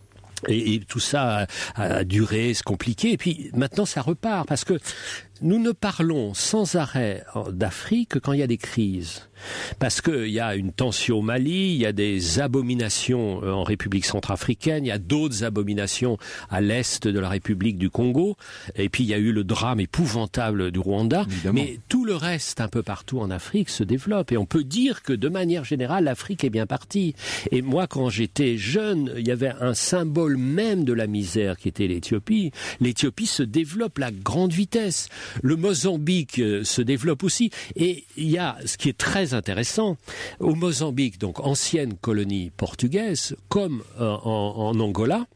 Et, et tout ça a, a duré, c'est compliqué. Et puis maintenant, ça repart parce que nous ne parlons sans arrêt d'Afrique que quand il y a des crises. Parce qu'il y a une tension au Mali, il y a des abominations en République centrafricaine, il y a d'autres abominations à l'est de la République du Congo, et puis il y a eu le drame épouvantable du Rwanda. Évidemment. Mais tout le reste, un peu partout en Afrique, se développe. Et on peut dire que de manière générale, l'Afrique est bien partie. Et moi, quand j'étais jeune, il y avait un symbole même de la misère qui était l'Éthiopie. L'Éthiopie se développe à grande vitesse. Le Mozambique se développe aussi. Et il y a ce qui est très intéressant. Au Mozambique, donc ancienne colonie portugaise, comme euh, en, en Angola,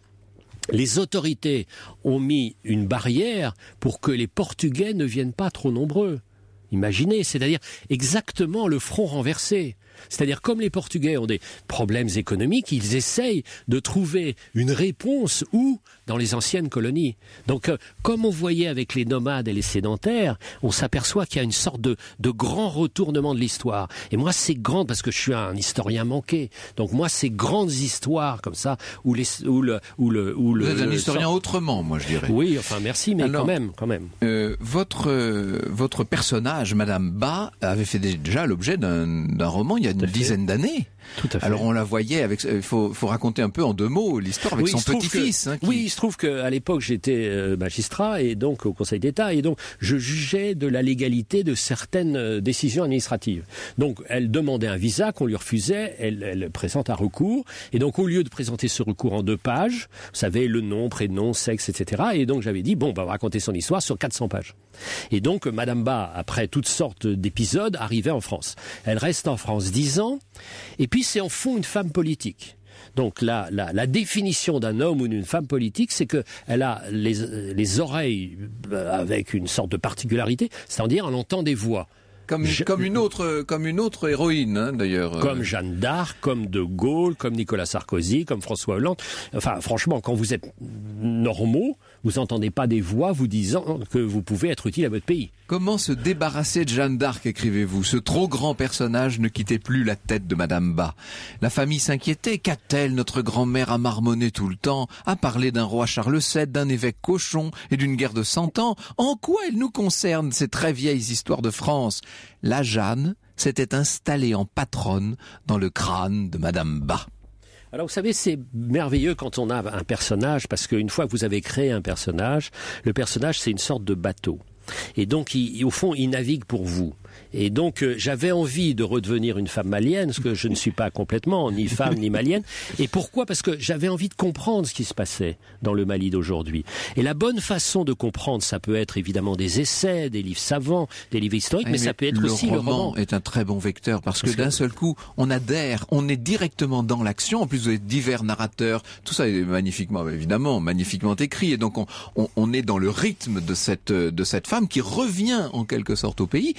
les autorités ont mis une barrière pour que les Portugais ne viennent pas trop nombreux. Imaginez, c'est-à-dire exactement le front renversé. C'est-à-dire, comme les Portugais ont des problèmes économiques, ils essayent de trouver une réponse où ? Dans les anciennes colonies. Donc, euh, comme on voyait avec les nomades et les sédentaires, on s'aperçoit qu'il y a une sorte de, de grand retournement de l'histoire. Et moi, c'est grand, parce que je suis un historien manqué. Donc, moi, ces grandes histoires comme ça, où, les, où le... Où le où Vous le, êtes un le, historien sort... autrement, moi, je dirais. Oui, enfin, merci, mais Alors, quand même, quand même. Euh, votre, euh, votre personnage, Madame Ba, avait fait déjà l'objet d'un, d'un roman il y a une dizaine d'années. Tout à fait. Alors on la voyait avec. Il faut, faut raconter un peu en deux mots l'histoire avec oui, son petit-fils. Que, hein, qui... Oui, il se trouve qu'à l'époque j'étais euh, magistrat et donc au Conseil d'État et donc je jugeais de la légalité de certaines euh, décisions administratives. Donc elle demandait un visa qu'on lui refusait, elle, elle présente un recours et donc au lieu de présenter ce recours en deux pages, vous savez le nom, prénom, sexe, et cetera. Et donc j'avais dit bon, bah, on va raconter son histoire sur quatre cents pages. Et donc Madame Ba, après toutes sortes d'épisodes, arrivait en France. Elle reste en France dix ans et puis c'est en fond une femme politique. Donc la, la, la définition d'un homme ou d'une femme politique, c'est qu'elle a les, les oreilles avec une sorte de particularité, c'est-à-dire elle entend des voix. Comme, Je... comme une autre, comme une autre héroïne, hein, d'ailleurs. Comme Jeanne d'Arc, comme De Gaulle, comme Nicolas Sarkozy, comme François Hollande. Enfin, franchement, quand vous êtes normaux, vous n'entendez pas des voix vous disant que vous pouvez être utile à votre pays. Comment se débarrasser de Jeanne d'Arc, écrivez-vous ? Ce trop grand personnage ne quittait plus la tête de Madame Ba. La famille s'inquiétait. Qu'a-t-elle, notre grand-mère, à marmonner tout le temps, à parler d'un roi Charles sept, d'un évêque cochon et d'une guerre de cent ans ? En quoi elle nous concerne, ces très vieilles histoires de France ? La Jeanne s'était installée en patronne dans le crâne de Madame Ba. Alors vous savez, c'est merveilleux quand on a un personnage, parce qu'une fois que vous avez créé un personnage, le personnage c'est une sorte de bateau. Et donc, il, au fond, il navigue pour vous. Et donc, euh, j'avais envie de redevenir une femme malienne, ce que je ne suis pas complètement, ni femme, ni malienne. Et pourquoi ? Parce que j'avais envie de comprendre ce qui se passait dans le Mali d'aujourd'hui. Et la bonne façon de comprendre, ça peut être évidemment des essais, des livres savants, des livres historiques, mais, mais ça peut être le aussi roman le roman. Est un très bon vecteur, parce, parce que, que d'un seul coup, on adhère, on est directement dans l'action. En plus, vous avez divers narrateurs. Tout ça est magnifiquement, évidemment, magnifiquement écrit. Et donc, on, on, on est dans le rythme de cette, de cette femme qui revient en quelque sorte au pays et qui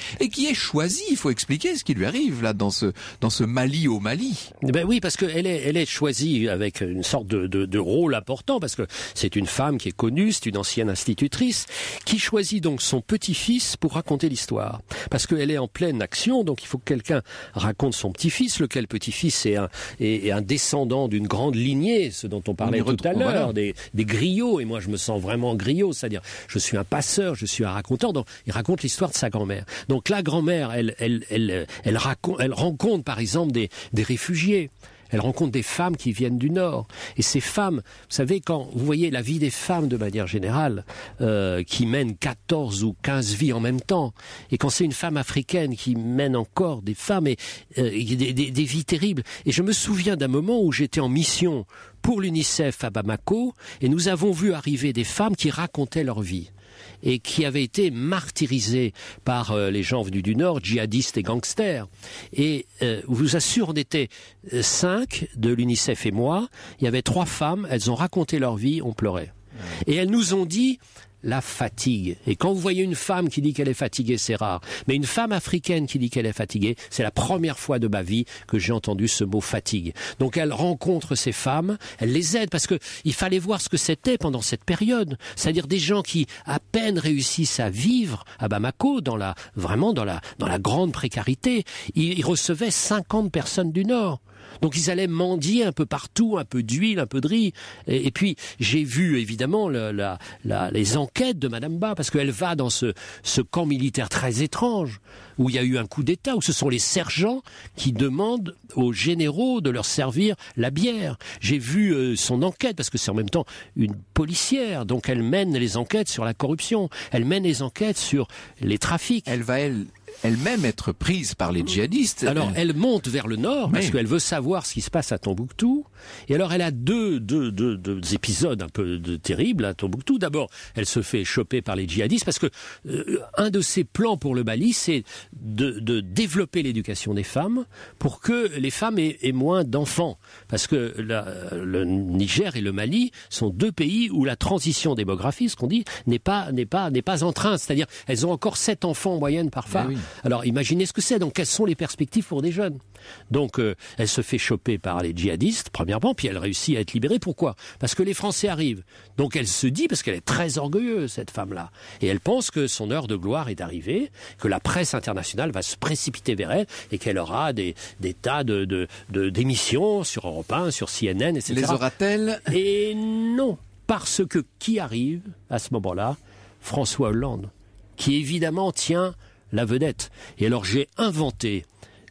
est choisie. Il faut expliquer ce qui lui arrive là dans ce dans ce Mali au Mali. Ben oui, parce qu'elle est elle est choisie avec une sorte de, de de rôle important, parce que c'est une femme qui est connue, c'est une ancienne institutrice qui choisit donc son petit-fils pour raconter l'histoire, parce qu'elle est en pleine action, donc il faut que quelqu'un raconte son petit-fils, lequel petit-fils est un est, est un descendant d'une grande lignée, ce dont on parlait on tout à l'heure, voilà. des des griots, et moi je me sens vraiment griot, c'est-à-dire je suis un passeur, je suis un raconteur, donc il raconte l'histoire de sa grand-mère. Donc la grand-mère, elle, elle, elle, elle, raconte, elle rencontre par exemple des, des réfugiés. Elle rencontre des femmes qui viennent du Nord. Et ces femmes, vous savez, quand vous voyez la vie des femmes de manière générale, euh, qui mènent quatorze ou quinze vies en même temps, et quand c'est une femme africaine qui mène encore des femmes, et euh, des, des, des vies terribles. Et je me souviens d'un moment où j'étais en mission pour l'UNICEF à Bamako, et nous avons vu arriver des femmes qui racontaient leur vie, et qui avaient été martyrisés par euh, les gens venus du Nord, djihadistes et gangsters. Et euh, je vous assure, on était euh, cinq, de l'UNICEF et moi, il y avait trois femmes, elles ont raconté leur vie, on pleurait. Et elles nous ont dit la fatigue. Et quand vous voyez une femme qui dit qu'elle est fatiguée, c'est rare. Mais une femme africaine qui dit qu'elle est fatiguée, c'est la première fois de ma vie que j'ai entendu ce mot fatigue. Donc elle rencontre ces femmes, elle les aide, parce que il fallait voir ce que c'était pendant cette période. C'est-à-dire des gens qui à peine réussissent à vivre à Bamako, dans la, vraiment dans la, dans la grande précarité. Ils, ils recevaient cinquante personnes du Nord. Donc ils allaient mendier un peu partout, un peu d'huile, un peu de riz. Et, et puis j'ai vu évidemment le, la, la, les enquêtes de Madame Ba, parce qu'elle va dans ce, ce camp militaire très étrange, où il y a eu un coup d'État, où ce sont les sergents qui demandent aux généraux de leur servir la bière. J'ai vu euh, son enquête, parce que c'est en même temps une policière, donc elle mène les enquêtes sur la corruption, elle mène les enquêtes sur les trafics. Elle va, elle... elle-même être prise par les djihadistes. Alors, elle monte vers le nord, parce oui. qu'elle veut savoir ce qui se passe à Tombouctou. Et alors, elle a deux, deux, deux, deux épisodes un peu de, terribles à Tombouctou. D'abord, elle se fait choper par les djihadistes, parce que euh, un de ses plans pour le Mali, c'est de, de développer l'éducation des femmes pour que les femmes aient, aient moins d'enfants. Parce que la, le Niger et le Mali sont deux pays où la transition démographique, ce qu'on dit, n'est pas, n'est pas, n'est pas en train. C'est-à-dire, elles ont encore sept enfants en moyenne par femme. Oui. Alors imaginez ce que c'est, donc quelles sont les perspectives pour des jeunes? Donc euh, elle se fait choper par les djihadistes, premièrement, puis elle réussit à être libérée. Pourquoi? Parce que les Français arrivent. Donc elle se dit, parce qu'elle est très orgueilleuse, cette femme-là, et elle pense que son heure de gloire est arrivée, que la presse internationale va se précipiter vers elle, et qu'elle aura des, des tas de, de, de, d'émissions sur Europe un, sur C N N, et cetera. Les aura-t-elle? Et non, parce que qui arrive à ce moment-là? François Hollande, qui évidemment tient la vedette. Et alors j'ai inventé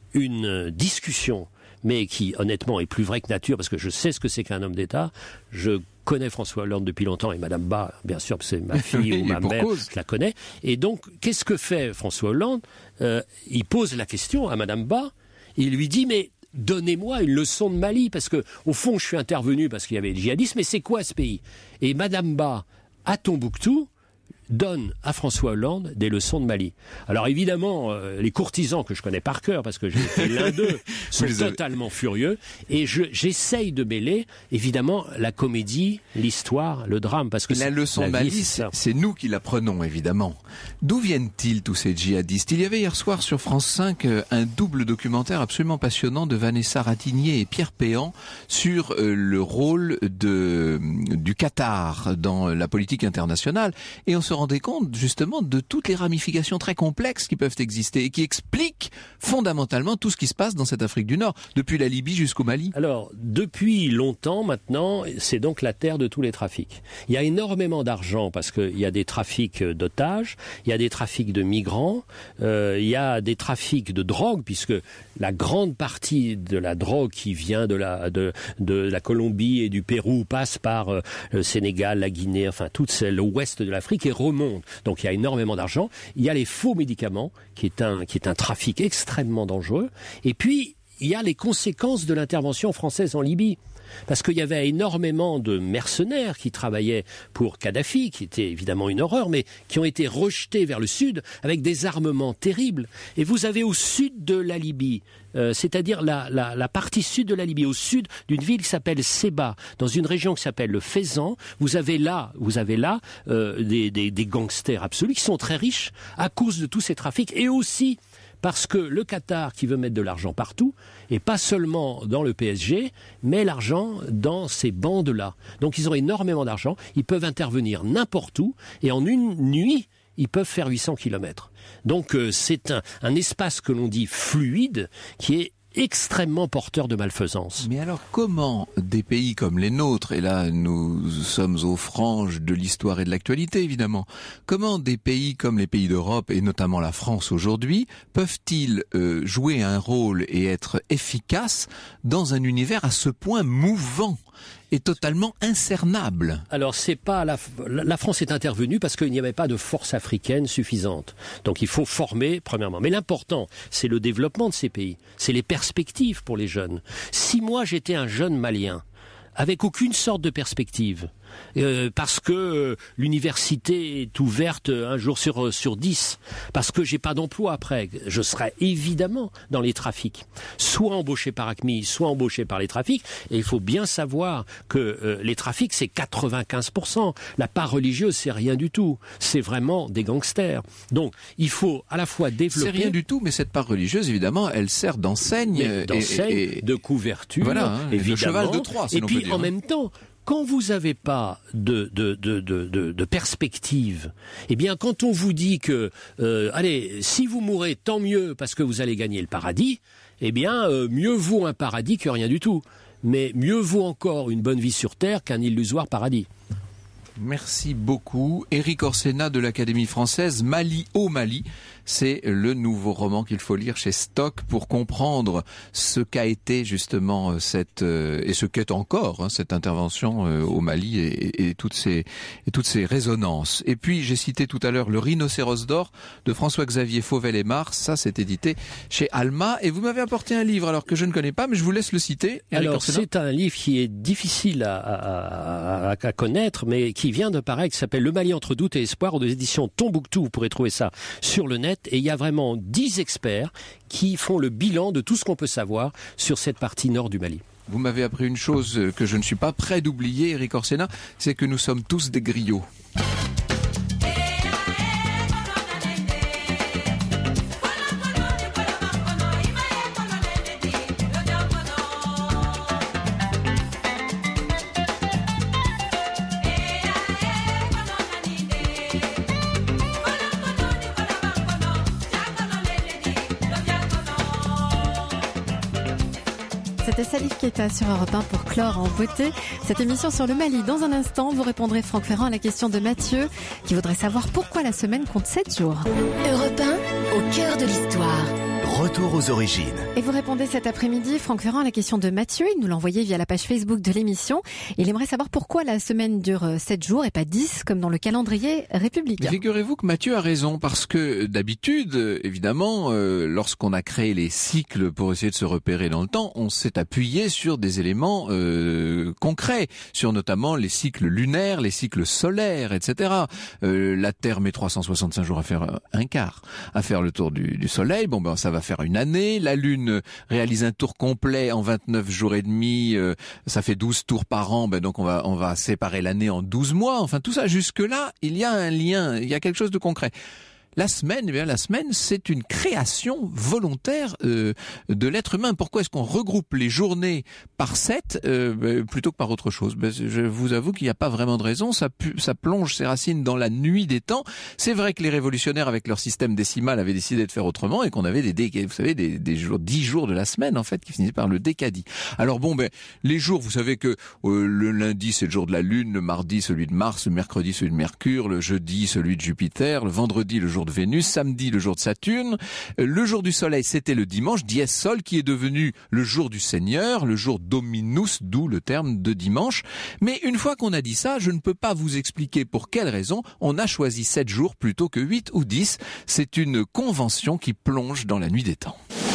une discussion, mais qui honnêtement est plus vraie que nature, parce que je sais ce que c'est qu'un homme d'État. Je connais François Hollande depuis longtemps, et Madame Ba, bien sûr, c'est ma fille ou ma mère, cause. Je la connais. Et donc, qu'est-ce que fait François Hollande? euh, Il pose la question à Madame Ba, il lui dit, mais donnez-moi une leçon de Mali, parce que au fond, je suis intervenu parce qu'il y avait le djihadisme, mais c'est quoi ce pays? Et Madame Ba, à Tombouctou, donne à François Hollande des leçons de Mali. Alors évidemment, euh, les courtisans que je connais par cœur, parce que j'ai été l'un d'eux, sont totalement avez... furieux, et je, j'essaye de mêler, évidemment, la comédie, l'histoire, le drame, parce que la leçon de Mali, c'est, c'est nous qui la prenons, évidemment. D'où viennent-ils tous ces djihadistes? Il y avait hier soir sur France cinq euh, un double documentaire absolument passionnant de Vanessa Ratignier et Pierre Péan sur euh, le rôle de, du Qatar dans la politique internationale, et on se rendait compte justement de toutes les ramifications très complexes qui peuvent exister et qui expliquent fondamentalement tout ce qui se passe dans cette Afrique du Nord, depuis la Libye jusqu'au Mali. Alors, depuis longtemps maintenant, c'est donc la terre de tous les trafics. Il y a énormément d'argent parce qu'il y a des trafics d'otages, il y a des trafics de migrants, euh, il y a des trafics de drogue, puisque la grande partie de la drogue qui vient de la, de, de la Colombie et du Pérou passe par euh, le Sénégal, la Guinée, enfin tout l'ouest de l'Afrique et remonte. Donc il y a énormément d'argent. Il y a les faux médicaments, qui est un, qui est un trafic extrêmement dangereux. Et puis, il y a les conséquences de l'intervention française en Libye. Parce qu'il y avait énormément de mercenaires qui travaillaient pour Kadhafi, qui était évidemment une horreur, mais qui ont été rejetés vers le sud avec des armements terribles. Et vous avez au sud de la Libye, euh, c'est-à-dire la, la, la partie sud de la Libye, au sud d'une ville qui s'appelle Seba, dans une région qui s'appelle le Fezzan, vous avez là, vous avez là euh, des, des, des gangsters absolus qui sont très riches à cause de tous ces trafics, et aussi Parce que le Qatar qui veut mettre de l'argent partout, et pas seulement dans le P S G, met l'argent dans ces bandes-là. Donc ils ont énormément d'argent, ils peuvent intervenir n'importe où, et en une nuit, ils peuvent faire huit cents kilomètres. Donc euh, c'est un, un espace que l'on dit fluide, qui est extrêmement porteur de malfaisance. Mais alors comment des pays comme les nôtres, et là nous sommes aux franges de l'histoire et de l'actualité évidemment, comment des pays comme les pays d'Europe et notamment la France aujourd'hui peuvent-ils euh, jouer un rôle et être efficaces dans un univers à ce point mouvant est totalement incernable? Alors c'est pas la, la France est intervenue parce qu'il n'y avait pas de force africaine suffisante. Donc il faut former premièrement. Mais l'important, c'est le développement de ces pays, c'est les perspectives pour les jeunes. Si moi j'étais un jeune Malien avec aucune sorte de perspective, euh, parce que euh, l'université est ouverte un jour sur sur dix, parce que j'ai pas d'emploi après, je serais évidemment dans les trafics, soit embauché par Acme, soit embauché par les trafics. Et il faut bien savoir que euh, les trafics c'est quatre-vingt-quinze pour cent. La part religieuse c'est rien du tout. C'est vraiment des gangsters. Donc il faut à la fois développer. C'est rien du tout, mais cette part religieuse évidemment, elle sert d'enseigne, d'enseigne, et, et, de couverture, voilà, hein, évidemment. De cheval de Troie, si et l'on puis peut dire, en hein. même temps. Quand vous n'avez pas de, de, de, de, de, de perspective, eh bien, quand on vous dit que, euh, allez, si vous mourrez, tant mieux, parce que vous allez gagner le paradis, eh bien, euh, mieux vaut un paradis que rien du tout. Mais mieux vaut encore une bonne vie sur Terre qu'un illusoire paradis. Merci beaucoup. Éric Orsena de l'Académie française, Mali au Mali. C'est le nouveau roman qu'il faut lire chez Stock pour comprendre ce qu'a été justement cette euh, et ce qu'est encore hein, cette intervention euh, au Mali et, et, et toutes ces et toutes ces résonances. Et puis j'ai cité tout à l'heure Le Rhinocéros d'or de François-Xavier Fauvel et Mars. Ça c'est édité chez Alma. Et vous m'avez apporté un livre alors que je ne connais pas, mais je vous laisse le citer. Éric Alors Orsena. c'est un livre qui est difficile à, à, à, à connaître, mais qui vient de paraître, qui s'appelle Le Mali entre doute et espoir aux éditions Tombouctou. Vous pourrez trouver ça sur le net. Et il y a vraiment dix experts qui font le bilan de tout ce qu'on peut savoir sur cette partie nord du Mali. Vous m'avez appris une chose que je ne suis pas prêt d'oublier, Éric Orsena, c'est que nous sommes tous des griots. C'était Salif Keita sur Europe un pour clore en beauté cette émission sur le Mali. Dans un instant, vous répondrez Franck Ferrand à la question de Mathieu qui voudrait savoir pourquoi la semaine compte sept jours. Europe un, au cœur de l'histoire. Retour aux origines. Et vous répondez cet après-midi, Franck Ferrand, à la question de Mathieu. Il nous l'a envoyé via la page Facebook de l'émission. Il aimerait savoir pourquoi la semaine dure sept jours et pas dix comme dans le calendrier républicain. Figurez-vous que Mathieu a raison parce que d'habitude, évidemment, euh, lorsqu'on a créé les cycles pour essayer de se repérer dans le temps, on s'est appuyé sur des éléments euh, concrets, sur notamment les cycles lunaires, les cycles solaires, et cetera. Euh, la Terre met trois cent soixante-cinq jours à faire un quart, à faire le tour du, du Soleil. Bon ben ça va faire une année. La Lune réalise un tour complet en vingt-neuf jours et demi. Euh, ça fait douze tours par an. Ben donc on va on va séparer l'année en douze mois. Enfin tout ça jusque là, il y a un lien, il y a quelque chose de concret. La semaine, eh bien la semaine, c'est une création volontaire euh, de l'être humain. Pourquoi est-ce qu'on regroupe les journées par sept euh, plutôt que par autre chose? Ben, je vous avoue qu'il n'y a pas vraiment de raison. Ça, pu, ça plonge ses racines dans la nuit des temps. C'est vrai que les révolutionnaires, avec leur système décimal, avaient décidé de faire autrement et qu'on avait des, des vous savez, des, des jours, dix jours de la semaine en fait, qui finissaient par le décadi. Alors bon, ben les jours, vous savez que euh, le lundi c'est le jour de la Lune, le mardi celui de Mars, le mercredi celui de Mercure, le jeudi celui de Jupiter, le vendredi le jour de Vénus, samedi le jour de Saturne, le jour du soleil c'était le dimanche, dies sol, qui est devenu le jour du Seigneur, le jour Dominus, d'où le terme de dimanche. Mais une fois qu'on a dit ça, je ne peux pas vous expliquer pour quelle raison on a choisi sept jours plutôt que huit ou dix. C'est une convention qui plonge dans la nuit des temps.